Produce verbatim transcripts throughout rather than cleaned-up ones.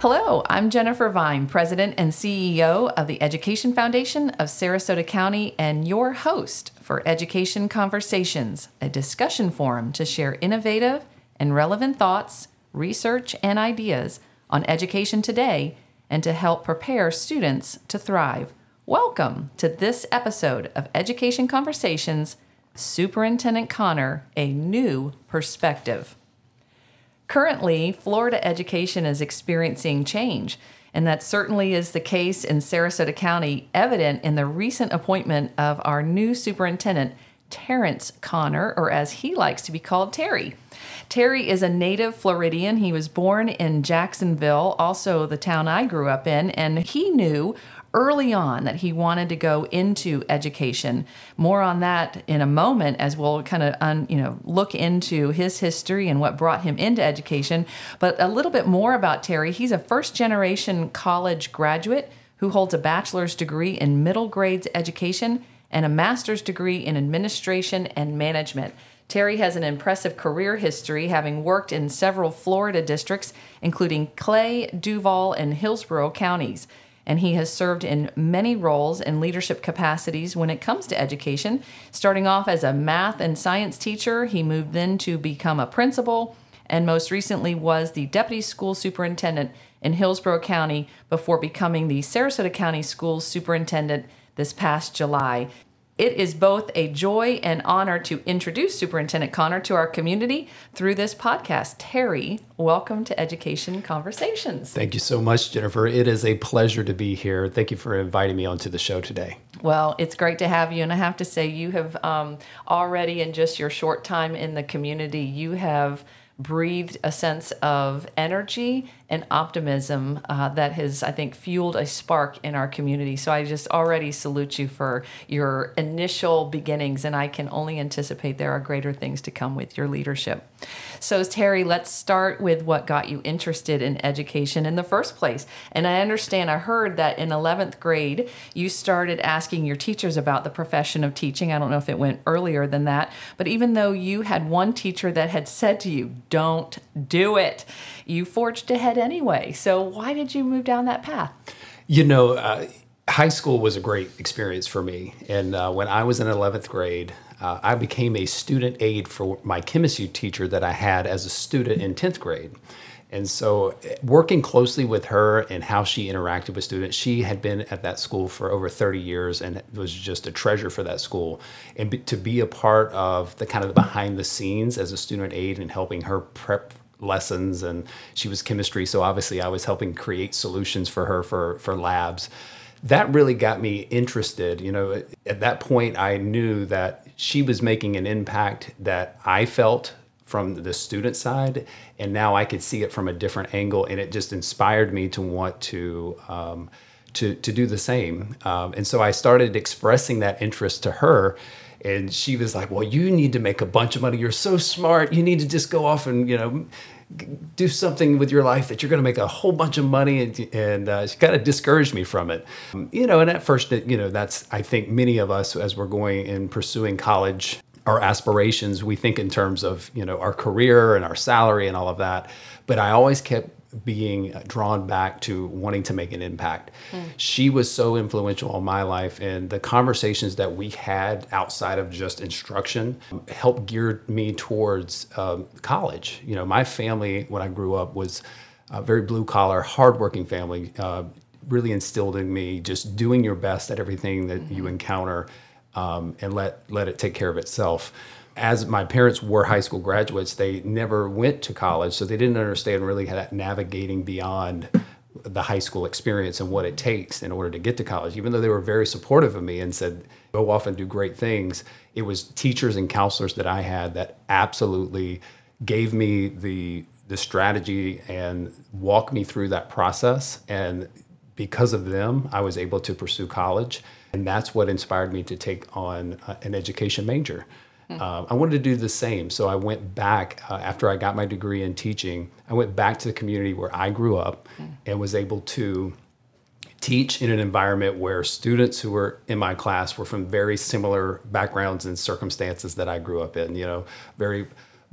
Hello, I'm Jennifer Vine, President and C E O of the Education Foundation of Sarasota County and your host for Education Conversations, a discussion forum to share innovative and relevant thoughts, research, and ideas on education today and to help prepare students to thrive. Welcome to this episode of Education Conversations, Superintendent Connor, a New Perspective. Currently, Florida education is experiencing change, and that certainly is the case in Sarasota County, evident in the recent appointment of our new superintendent, Terrence Connor, or as he likes to be called, Terry. Terry is a native Floridian. He was born in Jacksonville, also the town I grew up in, and he knew early on that he wanted to go into education. More on that in a moment as we'll kind of un, you know look into his history and what brought him into education. But a little bit more about Terry. He's a first-generation college graduate who holds a bachelor's degree in middle grades education and a master's degree in administration and management. Terry has an impressive career history, having worked in several Florida districts, including Clay, Duval, and Hillsborough counties. And he has served in many roles and leadership capacities when it comes to education. Starting off as a math and science teacher, he moved then to become a principal, and most recently was the deputy school superintendent in Hillsborough County before becoming the Sarasota County Schools superintendent this past July. It is both a joy and honor to introduce Superintendent Connor to our community through this podcast. Terry, welcome to Education Conversations. Thank you so much, Jennifer. It is a pleasure to be here. Thank you for inviting me onto the show today. Well, it's great to have you, and I have to say you have um, already, in just your short time in the community, you have breathed a sense of energy and optimism uh, that has, I think, fueled a spark in our community. So I just already salute you for your initial beginnings, and I can only anticipate there are greater things to come with your leadership. So Terry, let's start with what got you interested in education in the first place. And I understand, I heard that in eleventh grade, you started asking your teachers about the profession of teaching. I don't know if it went earlier than that, but even though you had one teacher that had said to you, don't do it, you forged ahead anyway. So why did you move down that path? You know, uh, high school was a great experience for me. And uh, when I was in eleventh grade, uh, I became a student aide for my chemistry teacher that I had as a student in tenth grade. And so working closely with her and how she interacted with students, she had been at that school for over thirty years and was just a treasure for that school. And be, to be a part of the kind of the behind the scenes as a student aide and helping her prep lessons, and she was chemistry, so obviously I was helping create solutions for her for, for labs. That really got me interested. You know, at that point, I knew that she was making an impact that I felt from the student side, and now I could see it from a different angle, and it just inspired me to want to um, to to do the same. Um, and so I started expressing that interest to her, and she was like, "Well, you need to make a bunch of money. You're so smart. You need to just go off and you know." do something with your life that you're going to make a whole bunch of money, and, and uh, she kind of discouraged me from it. You know, and at first, you know, that's, I think many of us as we're going and pursuing college, our aspirations, we think in terms of, you know, our career and our salary and all of that. But I always kept being drawn back to wanting to make an impact. Mm. She was so influential on my life, and the conversations that we had outside of just instruction helped gear me towards um, college. You know, my family, when I grew up, was a very blue-collar, hardworking family, uh, really instilled in me just doing your best at everything that mm-hmm. you encounter um, and let, let it take care of itself. As my parents were high school graduates, they never went to college, so they didn't understand really how that navigating beyond the high school experience and what it takes in order to get to college. Even though they were very supportive of me and said, go off and do great things, it was teachers and counselors that I had that absolutely gave me the the strategy and walked me through that process. And because of them, I was able to pursue college. And that's what inspired me to take on uh, an education major. Uh, I wanted to do the same. So I went back uh, after I got my degree in teaching. I went back to the community where I grew up and was able to teach in an environment where students who were in my class were from very similar backgrounds and circumstances that I grew up in, you know, very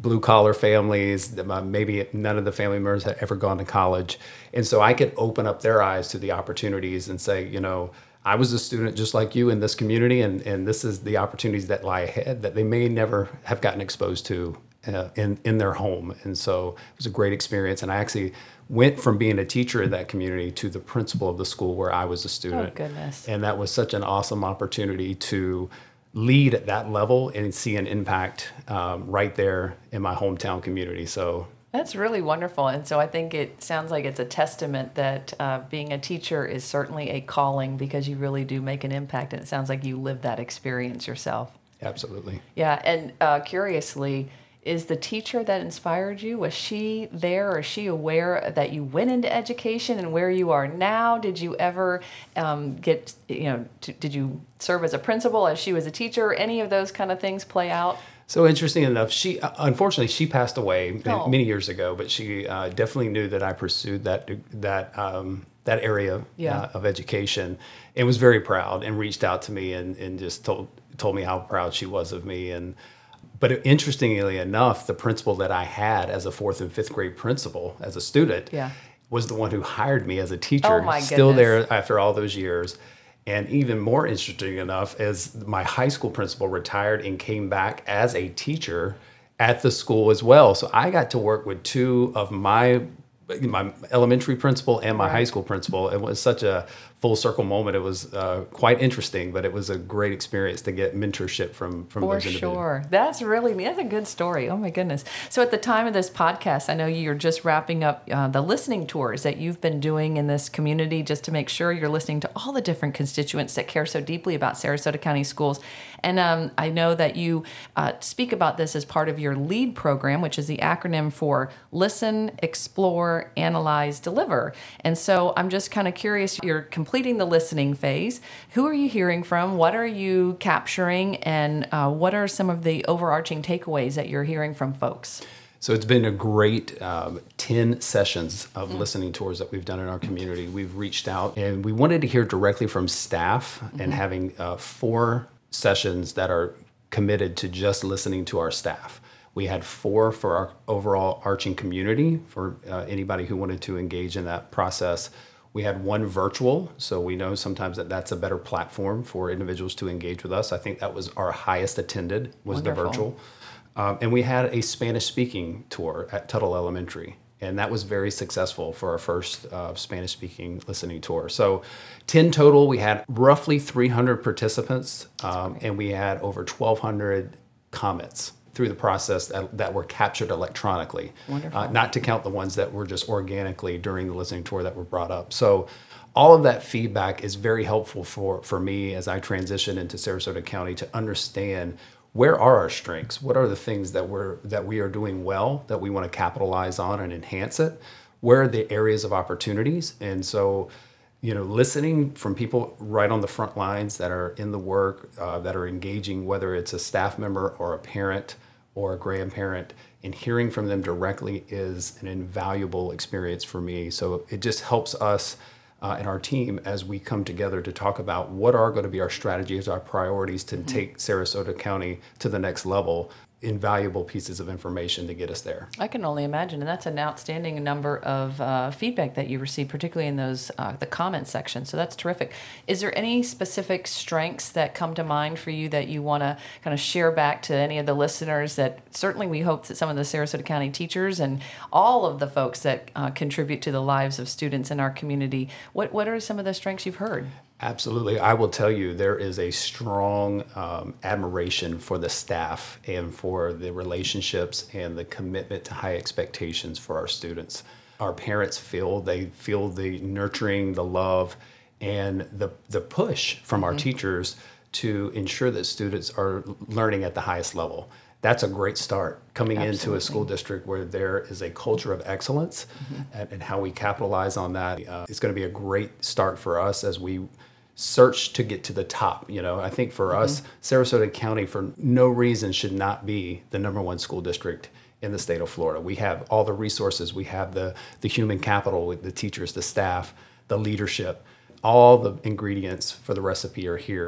blue collar families. uh, Maybe none of the family members had ever gone to college. And so I could open up their eyes to the opportunities and say, you know, I was a student just like you in this community, and, and this is the opportunities that lie ahead that they may never have gotten exposed to uh, in, in their home. And so it was a great experience. And I actually went from being a teacher in that community to the principal of the school where I was a student. Oh, goodness. And that was such an awesome opportunity to lead at that level and see an impact um, right there in my hometown community. So That's really wonderful. And so I think it sounds like it's a testament that uh, being a teacher is certainly a calling, because you really do make an impact. And it sounds like you lived that experience yourself. absolutely. Yeah. And uh, curiously, is the teacher that inspired you, was she there, or is she aware that you went into education and where you are now? Did you ever um, get, you know, t- did you serve as a principal as she was a teacher? Any of those kind of things play out? So interesting enough, she uh, unfortunately she passed away Oh. many years ago, but she uh, definitely knew that I pursued that that um, that area Yeah. uh, of education, and was very proud, and reached out to me and, and just told told me how proud she was of me. And but interestingly enough, the principal that I had as a fourth and fifth grade principal as a student Yeah. was the one who hired me as a teacher. Oh, my Still goodness. there after all those years. And even more interesting enough, as my high school principal retired and came back as a teacher at the school as well. So I got to work with two of my my elementary principal and my Right. high school principal. It was such a full circle moment. It was uh, quite interesting, but it was a great experience to get mentorship from from For those individuals. sure. That's really, that's a good story. Oh my goodness. So at the time of this podcast, I know you're just wrapping up uh, the listening tours that you've been doing in this community, just to make sure you're listening to all the different constituents that care so deeply about Sarasota County schools. And um, I know that you uh, speak about this as part of your LEAD program, which is the acronym for Listen, Explore, Analyze, Deliver. And so I'm just kind of curious, you're completing the listening phase. Who are you hearing from? What are you capturing? And uh, what are some of the overarching takeaways that you're hearing from folks? So it's been a great um, ten sessions of listening tours that we've done in our community. We've reached out and we wanted to hear directly from staff, and having uh, four sessions that are committed to just listening to our staff. We had four for our overall arching community, for uh, anybody who wanted to engage in that process. We had one virtual, so we know sometimes that that's a better platform for individuals to engage with us. I think that was our highest attended, was the Wonderful. virtual. Um, and we had a Spanish speaking tour at Tuttle Elementary, and that was very successful for our first uh, Spanish speaking listening tour. So ten total. We had roughly three hundred participants, um, and we had over twelve hundred comments through the process that, that were captured electronically. Wonderful. Uh, not to count the ones that were just organically during the listening tour that were brought up. So all of that feedback is very helpful for, for me as I transition into Sarasota County to understand where are our strengths, what are the things that we're that we are doing well that we want to capitalize on and enhance it, where are the areas of opportunities. And so, you know, listening from people right on the front lines that are in the work, uh, that are engaging, whether it's a staff member or a parent or a grandparent, and hearing from them directly is an invaluable experience for me. So it just helps us uh, and our team as we come together to talk about what are going to be our strategies, our priorities to take Sarasota County to the next level. Invaluable pieces of information to get us there. I can only imagine, and that's an outstanding number of uh, feedback that you received, particularly in those uh, the comment section. So that's terrific. Is there any specific strengths that come to mind for you that you want to kind of share back to any of the listeners? That certainly we hope that some of the Sarasota County teachers and all of the folks that uh, contribute to the lives of students in our community. What what are some of the strengths you've heard? Absolutely. I will tell you, there is a strong um, admiration for the staff and for the relationships and the commitment to high expectations for our students. Our parents feel, they feel the nurturing, the love, and the, the push from our teachers to ensure that students are learning at the highest level. That's a great start, coming into Absolutely. a school district where there is a culture of excellence, and, and how we capitalize on that. Uh, it's going to be a great start for us as we search to get to the top. You know, I think for us, Sarasota County, for no reason, should not be the number one school district in the state of Florida. We have all the resources. We have the, the human capital with the teachers, the staff, the leadership. All the ingredients for the recipe are here.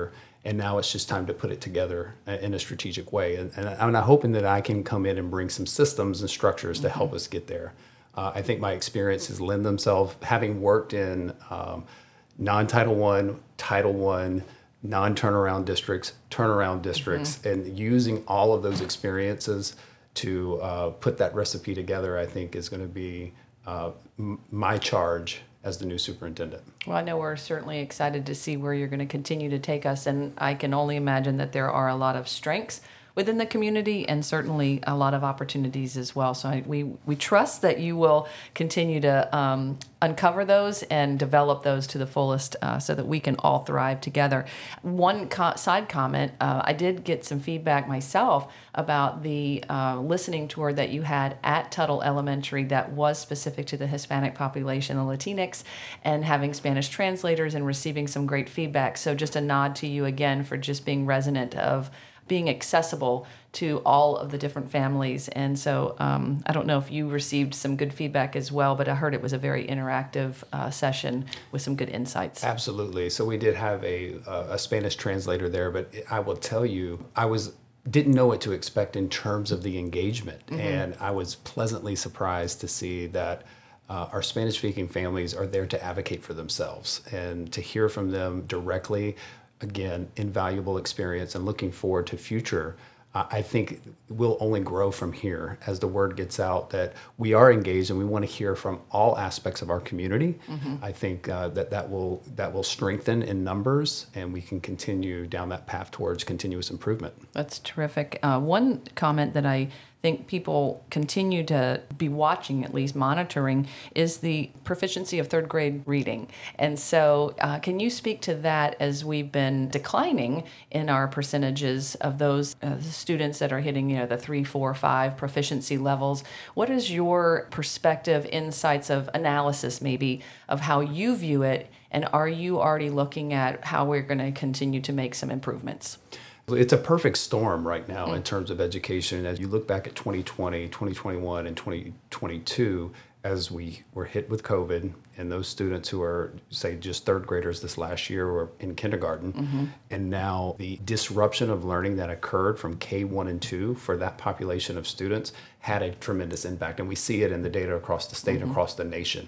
And now it's just time to put it together in a strategic way. And, and I'm not hoping that I can come in and bring some systems and structures to help us get there. Uh, I think my experiences lend themselves, having worked in um, non-Title One, Title One, non-turnaround districts, turnaround districts, mm-hmm. and using all of those experiences to uh, put that recipe together, I think is going to be uh, m- my charge as the new superintendent. Well, I know we're certainly excited to see where you're going to continue to take us, and I can only imagine that there are a lot of strengths within the community and certainly a lot of opportunities as well. So I, we we trust that you will continue to um, uncover those and develop those to the fullest uh, so that we can all thrive together. One co- side comment, uh, I did get some feedback myself about the uh, listening tour that you had at Tuttle Elementary that was specific to the Hispanic population, the Latinx, and having Spanish translators and receiving some great feedback. So just a nod to you again for just being resonant of being accessible to all of the different families. And so um, I don't know if you received some good feedback as well, but I heard it was a very interactive uh, session with some good insights. Absolutely. So we did have a, a Spanish translator there, but I will tell you, I was didn't know what to expect in terms of the engagement. Mm-hmm. And I was pleasantly surprised to see that uh, our Spanish-speaking families are there to advocate for themselves and to hear from them directly. Again, invaluable experience, and looking forward to future. Uh, I think we'll only grow from here as the word gets out that we are engaged and we want to hear from all aspects of our community. Mm-hmm. I think uh, that that will that will strengthen in numbers, and we can continue down that path towards continuous improvement. That's terrific. Uh, one comment that I think people continue to be watching, at least monitoring, is the proficiency of third grade reading. And so uh, can you speak to that as we've been declining in our percentages of those uh, students that are hitting, you know, the three, four, five proficiency levels? What is your perspective, insights of analysis maybe of how you view it? And are you already looking at how we're going to continue to make some improvements? It's a perfect storm right now mm. in terms of education. As you look back at twenty twenty, twenty twenty-one, and twenty twenty-two, as we were hit with COVID, and those students who are, say, just third graders this last year were in kindergarten, mm-hmm. and now the disruption of learning that occurred from K one and two for that population of students had a tremendous impact. And we see it in the data across the state mm-hmm. and across the nation.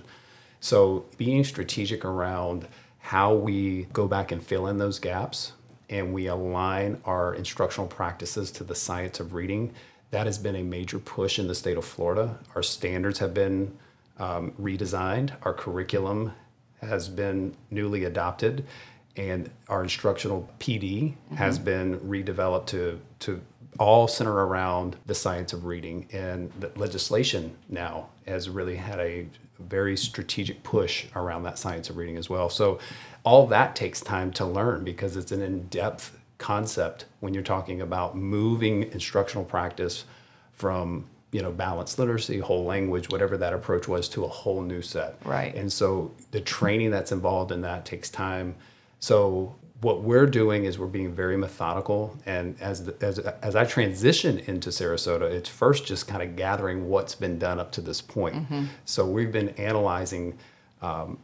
So being strategic around how we go back and fill in those gaps, and we align our instructional practices to the science of reading, that has been a major push in the state of Florida. Our standards have been um, redesigned. Our curriculum has been newly adopted, and our instructional P D mm-hmm. has been redeveloped to, to all center around the science of reading. And the legislation now has really had a very strategic push around that science of reading as well. So all that takes time to learn because it's an in-depth concept when you're talking about moving instructional practice from, you know, balanced literacy, whole language, whatever that approach was, to a whole new set. Right. And so the training that's involved in that takes time. So what we're doing is we're being very methodical. And as the, as as I transition into Sarasota, it's first just kind of gathering what's been done up to this point. Mm-hmm. So we've been analyzing um,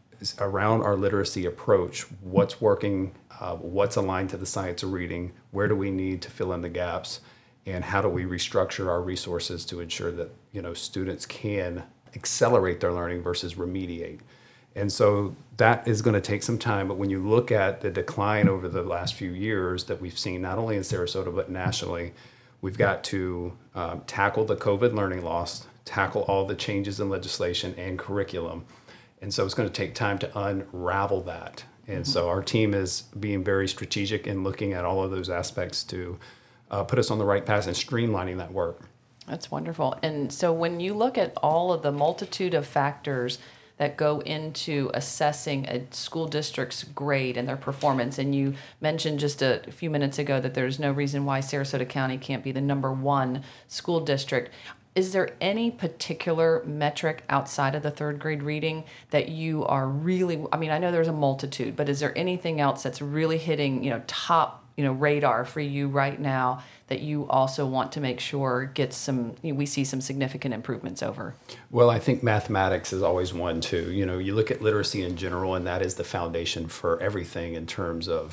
around our literacy approach, what's working, uh, what's aligned to the science of reading, where do we need to fill in the gaps, and how do we restructure our resources to ensure that, you know, students can accelerate their learning versus remediate. And so that is going to take some time, but when you look at the decline over the last few years that we've seen, not only in Sarasota, but nationally, we've got to um, tackle the COVID learning loss, tackle all the changes in legislation and curriculum. And so it's going to take time to unravel that. And mm-hmm. so our team is being very strategic in looking at all of those aspects to uh, put us on the right path and streamlining that work. That's wonderful. And so when you look at all of the multitude of factors that go into assessing a school district's grade and their performance, and you mentioned just a few minutes ago that there's no reason why Sarasota County can't be the number one school district. Is there any particular metric outside of the third grade reading that you are really, I mean, I know there's a multitude, but is there anything else that's really hitting, you know, top, you know, radar for you right now that you also want to make sure gets some, you know, we see some significant improvements over? Well, I think mathematics is always one too. You know, you look at literacy in general, and that is the foundation for everything in terms of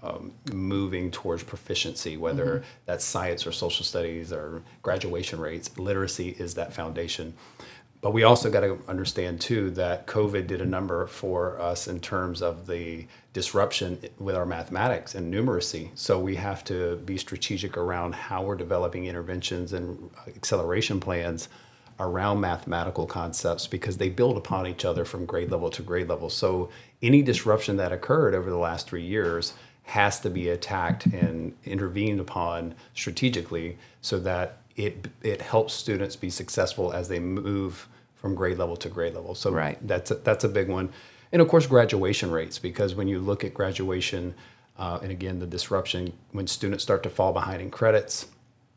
um, moving towards proficiency, whether mm-hmm. that's science or social studies or graduation rates. Literacy is that foundation. But we also got to understand, too, that COVID did a number for us in terms of the disruption with our mathematics and numeracy. So we have to be strategic around how we're developing interventions and acceleration plans around mathematical concepts, because they build upon each other from grade level to grade level. So any disruption that occurred over the last three years has to be attacked and intervened upon strategically so that it it helps students be successful as they move from grade level to grade level. So right. that's a, that's a big one. And of course, graduation rates, because when you look at graduation, uh, and again, the disruption, when students start to fall behind in credits,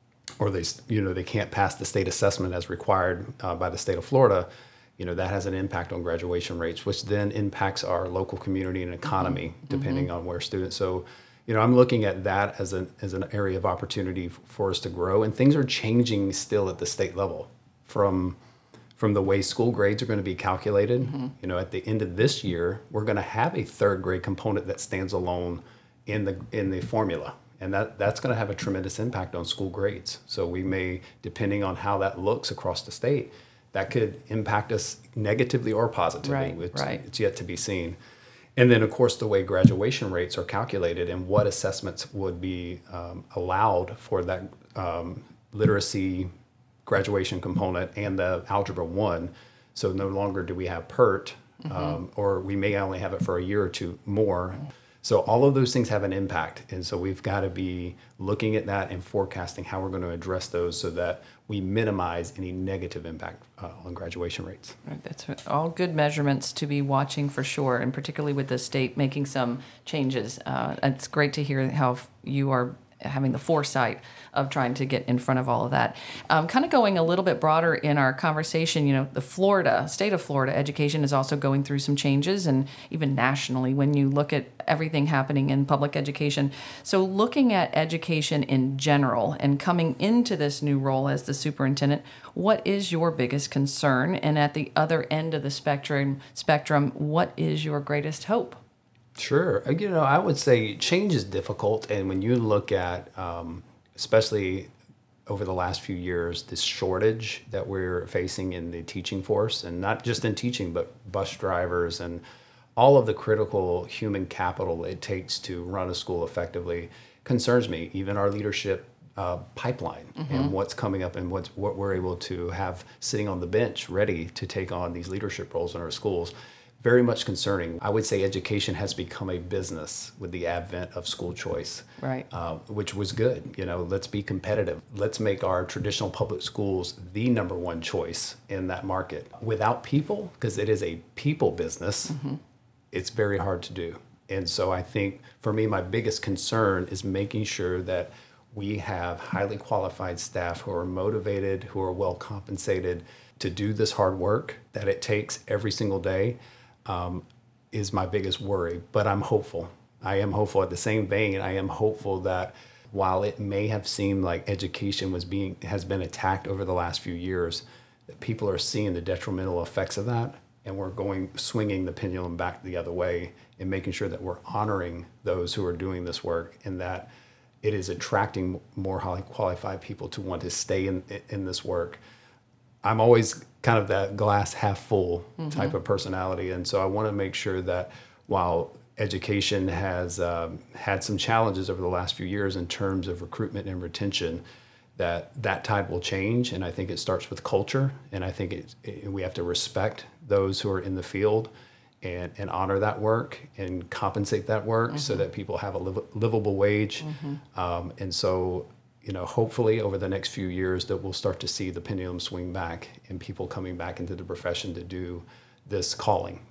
or they, you know, they can't pass the state assessment as required uh, by the state of Florida, you know, that has an impact on graduation rates, which then impacts our local community and economy, mm-hmm. depending mm-hmm. on where students. So, you know, I'm looking at that as an as an area of opportunity for us to grow, and things are changing still at the state level from from the way school grades are going to be calculated. Mm-hmm. You know, at the end of this year, we're going to have a third grade component that stands alone in the in the formula. And that, that's going to have a tremendous impact on school grades. So we may, depending on how that looks across the state, that could impact us negatively or positively. Right, it's, right. it's yet to be seen. And then, of course, the way graduation rates are calculated and what assessments would be um, allowed for that um, literacy graduation component and the Algebra one. So no longer do we have PERT, mm-hmm. um, or we may only have it for a year or two more. Mm-hmm. So all of those things have an impact. And so we've got to be looking at that and forecasting how we're going to address those so that we minimize any negative impact uh, on graduation rates. Right, that's all good measurements to be watching for sure, and particularly with the state making some changes. Uh, it's great to hear how you are having the foresight of trying to get in front of all of that. Um, kind of going a little bit broader in our conversation, you know, the Florida, state of Florida education is also going through some changes, and even nationally when you look at everything happening in public education. So looking at education in general and coming into this new role as the superintendent, what is your biggest concern? And at the other end of the spectrum, spectrum, what is your greatest hope? Sure. You know, I would say change is difficult. And when you look at, um, especially over the last few years, this shortage that we're facing in the teaching force, and not just in teaching, but bus drivers and all of the critical human capital it takes to run a school effectively, concerns me. Even our leadership uh, pipeline mm-hmm. and what's coming up and what's, what we're able to have sitting on the bench ready to take on these leadership roles in our schools. Very much concerning. I would say education has become a business with the advent of school choice, right? Uh, which was good. You know, let's be competitive. Let's make our traditional public schools the number one choice in that market. Without people, because it is a people business, mm-hmm. it's very hard to do. And so I think for me, my biggest concern is making sure that we have highly qualified staff who are motivated, who are well compensated to do this hard work that it takes every single day. Um, is my biggest worry, but I'm hopeful. I am hopeful. At the same vein, I am hopeful that while it may have seemed like education was being has been attacked over the last few years, that people are seeing the detrimental effects of that, and we're going swinging the pendulum back the other way and making sure that we're honoring those who are doing this work, and that it is attracting more highly qualified people to want to stay in in this work. I'm always kind of that glass half full mm-hmm. type of personality. And so I want to make sure that while education has um, had some challenges over the last few years in terms of recruitment and retention, that that tide will change. And I think it starts with culture. And I think it, it, we have to respect those who are in the field and, and honor that work and compensate that work mm-hmm. so that people have a liv- livable wage. Mm-hmm. Um, and so you know, hopefully over the next few years that we'll start to see the pendulum swing back and people coming back into the profession to do this calling.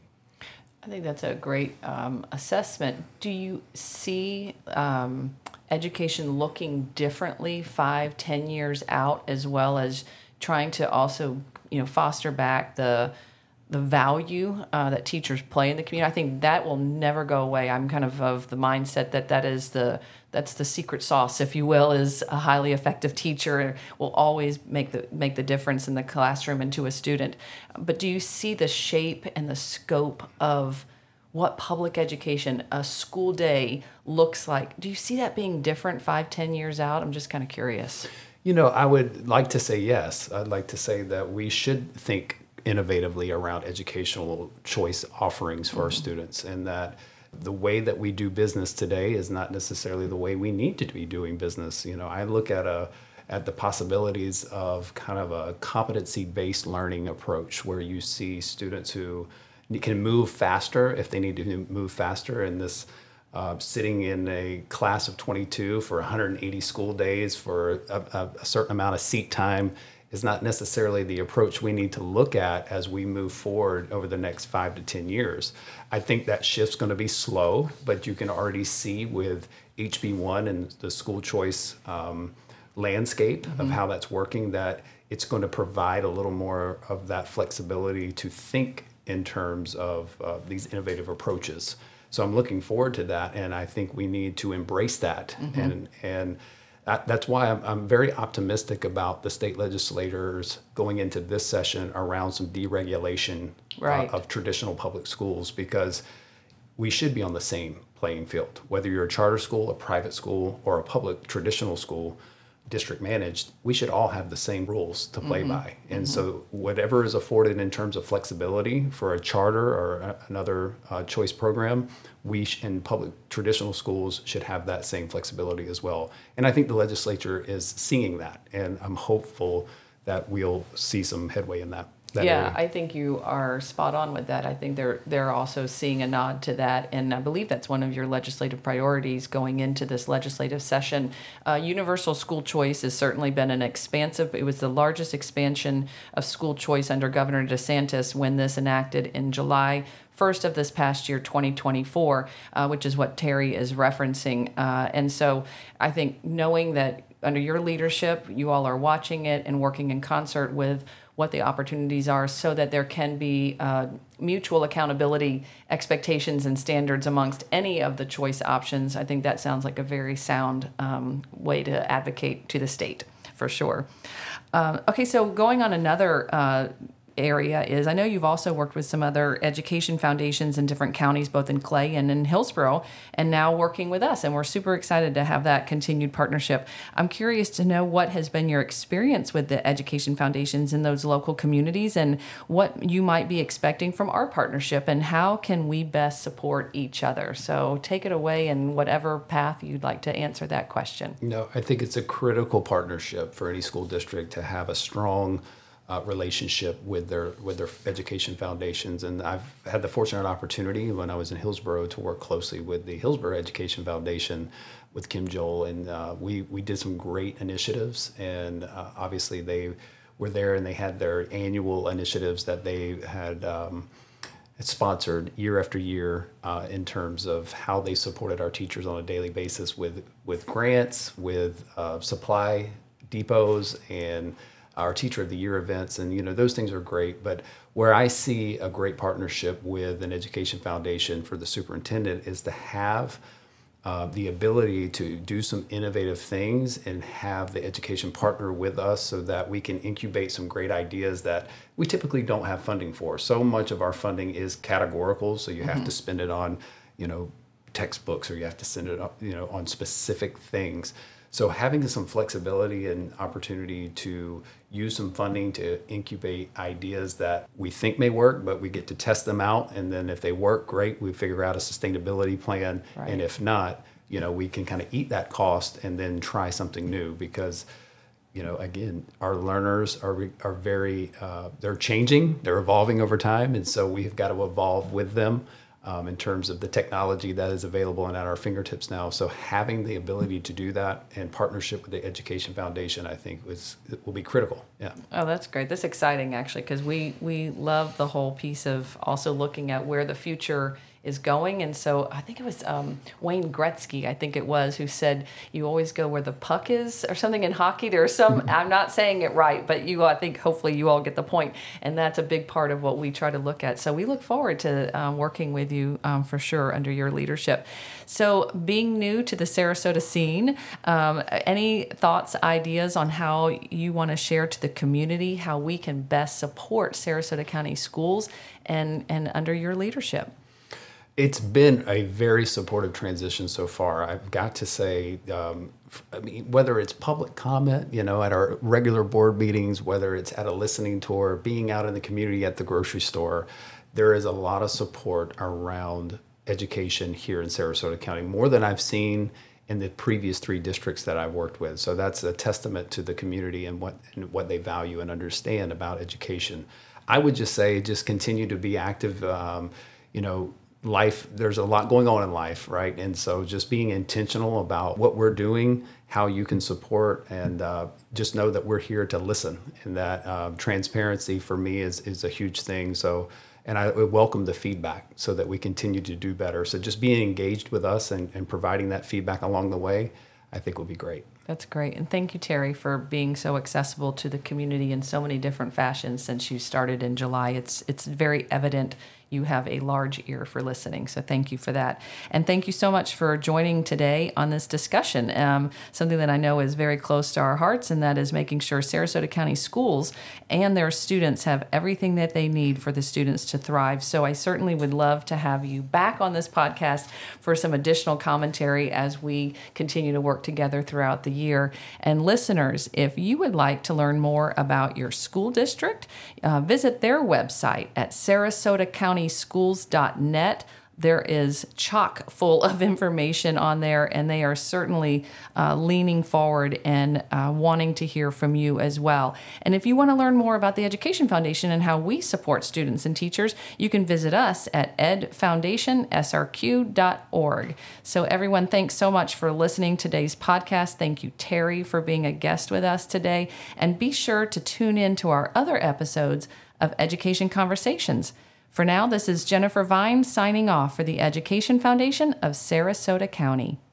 I think that's a great um, assessment. Do you see um, education looking differently five, ten years out, as well as trying to also, you know, foster back the the value uh, that teachers play in the community? I think that will never go away. I'm kind of of the mindset that that is the that's the secret sauce, if you will, is a highly effective teacher will always make the make the difference in the classroom and to a student. But do you see the shape and the scope of what public education, a school day looks like. Do you see that being different five, ten years out? I'm just kind of curious. You know, I would like to say yes. I'd like to say that we should think innovatively around educational choice offerings for mm-hmm. our students, and that the way that we do business today is not necessarily the way we need to be doing business. You know, I look at a at the possibilities of kind of a competency-based learning approach where you see students who can move faster if they need to move faster, and this uh, sitting in a class of twenty-two for one hundred eighty school days for a, a, a certain amount of seat time is not necessarily the approach we need to look at as we move forward over the next five to ten years. I think that shift's going to be slow, but you can already see with H B one and the school choice um, landscape mm-hmm. of how that's working, that it's going to provide a little more of that flexibility to think in terms of uh, these innovative approaches. So I'm looking forward to that, and I think we need to embrace that. Mm-hmm. And and that, that's why I'm, I'm very optimistic about the state legislators going into this session around some deregulation right. uh, of traditional public schools, because we should be on the same playing field. Whether you're a charter school, a private school, or a public traditional school, district managed, we should all have the same rules to play mm-hmm. by. And mm-hmm. so whatever is afforded in terms of flexibility for a charter or a, another uh, choice program, we sh- in public traditional schools should have that same flexibility as well. And I think the legislature is seeing that, and I'm hopeful that we'll see some headway in that. That yeah, area. I think you are spot on with that. I think they're they're also seeing a nod to that, and I believe that's one of your legislative priorities going into this legislative session. Uh, universal school choice has certainly been an expansive. It was the largest expansion of school choice under Governor DeSantis when this enacted in July first of this past year, twenty twenty-four, uh, which is what Terry is referencing. Uh, and so I think knowing that under your leadership, you all are watching it and working in concert with what the opportunities are so that there can be uh, mutual accountability expectations and standards amongst any of the choice options. I think that sounds like a very sound um, way to advocate to the state, for sure. Uh, okay, so going on another uh, area is, I know you've also worked with some other education foundations in different counties, both in Clay and in Hillsborough, and now working with us, and we're super excited to have that continued partnership. I'm curious to know what has been your experience with the education foundations in those local communities, and what you might be expecting from our partnership, and how can we best support each other. So take it away in whatever path you'd like to answer that question. No, I think it's a critical partnership for any school district to have a strong Uh, relationship with their with their education foundations. And I've had the fortunate opportunity when I was in Hillsborough to work closely with the Hillsborough Education Foundation with Kim Joel, and uh, we we did some great initiatives. And uh, obviously they were there, and they had their annual initiatives that they had um, sponsored year after year uh, in terms of how they supported our teachers on a daily basis with with grants, with uh, supply depots, and our Teacher of the Year events, and you know those things are great. But where I see a great partnership with an education foundation for the superintendent is to have uh, the ability to do some innovative things and have the education partner with us so that we can incubate some great ideas that we typically don't have funding for. So much of our funding is categorical, so you have mm-hmm. to spend it on, you know, textbooks, or you have to send it, you know, on specific things. So having some flexibility and opportunity to use some funding to incubate ideas that we think may work, but we get to test them out. And then if they work, great, we figure out a sustainability plan. Right. And if not, you know, we can kind of eat that cost and then try something new, because, you know, again, our learners are are very, uh, they're changing, they're evolving over time. And so we've got to evolve with them. Um, in terms of the technology that is available and at our fingertips now. So having the ability to do that in partnership with the Education Foundation, I think was will be critical. Yeah. Oh, that's great. That's exciting, actually, because we, we love the whole piece of also looking at where the future is going. And so I think it was um, Wayne Gretzky, I think it was, who said, you always go where the puck is, or something in hockey. There are some, I'm not saying it right, but you, I think hopefully you all get the point. And that's a big part of what we try to look at. So we look forward to um, working with you um, for sure under your leadership. So being new to the Sarasota scene, um, any thoughts, ideas on how you want to share to the community, how we can best support Sarasota County schools and, and under your leadership? It's been a very supportive transition so far. I've got to say, um, I mean, whether it's public comment, you know, at our regular board meetings, whether it's at a listening tour, being out in the community at the grocery store, there is a lot of support around education here in Sarasota County, more than I've seen in the previous three districts that I've worked with. So that's a testament to the community and what and what they value and understand about education. I would just say, just continue to be active. Um, you know, life, there's a lot going on in life, right? And so just being intentional about what we're doing, how you can support, and uh, just know that we're here to listen, and that uh, transparency for me is, is a huge thing. So, and I would welcome the feedback so that we continue to do better. So just being engaged with us and, and providing that feedback along the way, I think will be great. That's great. And thank you, Terry, for being so accessible to the community in so many different fashions since you started in July. It's it's very evident you have a large ear for listening. So thank you for that. And thank you so much for joining today on this discussion, um, something that I know is very close to our hearts, and that is making sure Sarasota County schools and their students have everything that they need for the students to thrive. So I certainly would love to have you back on this podcast for some additional commentary as we continue to work together throughout the year. And listeners, if you would like to learn more about your school district, uh, visit their website at sarasota county schools dot net. There is chock full of information on there, and they are certainly uh, leaning forward and uh, wanting to hear from you as well. And if you want to learn more about the Education Foundation and how we support students and teachers, you can visit us at ed foundation s r q dot org. So everyone, thanks so much for listening to today's podcast. Thank you, Terry, for being a guest with us today. And be sure to tune in to our other episodes of Education Conversations. For now, this is Jennifer Vine signing off for the Education Foundation of Sarasota County.